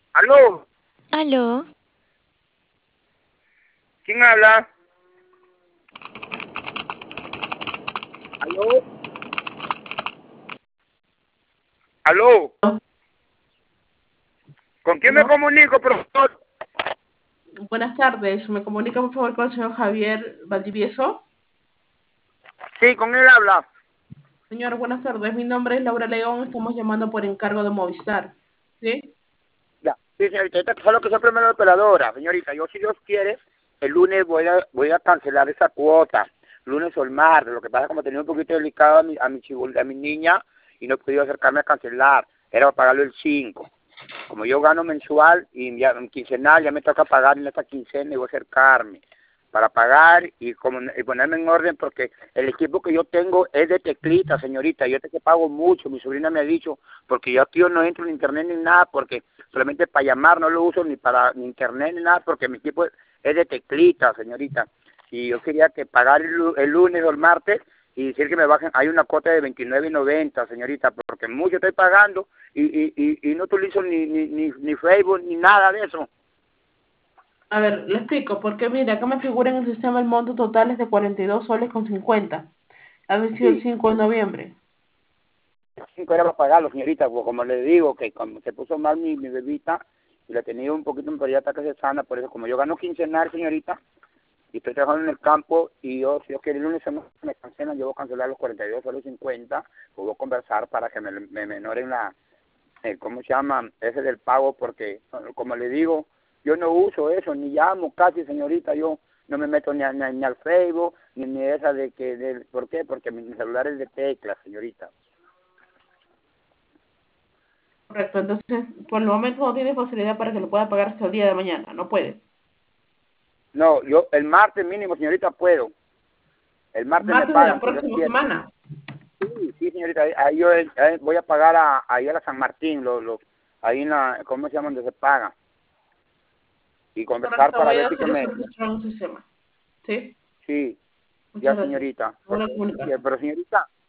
¿Aló? Aló, ¿Quién habla? ¿Aló? ¿Aló? ¿Con quién me ¿No? comunico, profesor? Buenas tardes, ¿me comunica por favor con el señor Javier Valdivieso? Sí, con él habla. Señor, buenas tardes, mi nombre es Laura León, estamos llamando por encargo de Movistar, ¿sí? Ya. Sí, señorita, esta es lo que siempre me la operadora. Señorita, yo si Dios quiere, el lunes voy a cancelar esa cuota. Lunes o el martes. Lo que pasa es que como tenía un poquito delicado a mi niña y no he podido acercarme a cancelar. Era para pagarlo el 5. Como yo gano mensual y ya quincenal, ya me toca pagar en esta quincena y voy a acercarme para pagar y ponerme en orden porque el equipo que yo tengo es de teclita, señorita. Yo te que pago mucho, mi sobrina me ha dicho, porque yo aquí yo no entro en internet ni nada, porque solamente para llamar no lo uso ni para ni internet ni nada, porque mi equipo es de teclita, señorita. Y yo quería que pagar el lunes o el martes y decir que me bajen, hay una cuota de 29.90, señorita, porque mucho estoy pagando y no utilizo ni Facebook ni nada de eso. A ver, le explico, porque mira, acá me figura en el sistema el monto total es de 42 soles con 50. Ha vencido el Sí, 5 de noviembre. 5 era para pagarlo, señorita, pues como le digo, que como se puso mal mi bebita y la tenía un poquito, pero ya está que se sana, por eso como yo gano quincenal, señorita, y estoy trabajando en el campo y yo, si yo quiero el lunes me cancelan, yo voy a cancelar los 42 soles 50, pues voy a conversar para que me menoren ¿cómo se llama? Ese del pago, porque, como le digo, yo no uso eso, ni llamo casi, señorita, yo no me meto ni al Facebook, ni esa ¿por qué? Porque mi celular es de tecla, señorita. Correcto, entonces por el momento no tiene facilidad para que lo pueda pagar hasta el día de mañana, no puede. No, yo el martes mínimo, señorita, puedo. El El martes me martes de pagan, la si Dios próxima quiere. semana. Sí, sí, señorita, ahí yo voy a pagar ahí a la San Martín, ahí en la, ¿cómo se llama? Donde se paga. Y conversar Correcto, para voy a ver si que hacer ese me... registro en el sistema. ¿Sí? Sí, Muchas ya, gracias. señorita. Buena comunicación. Pero, señorita,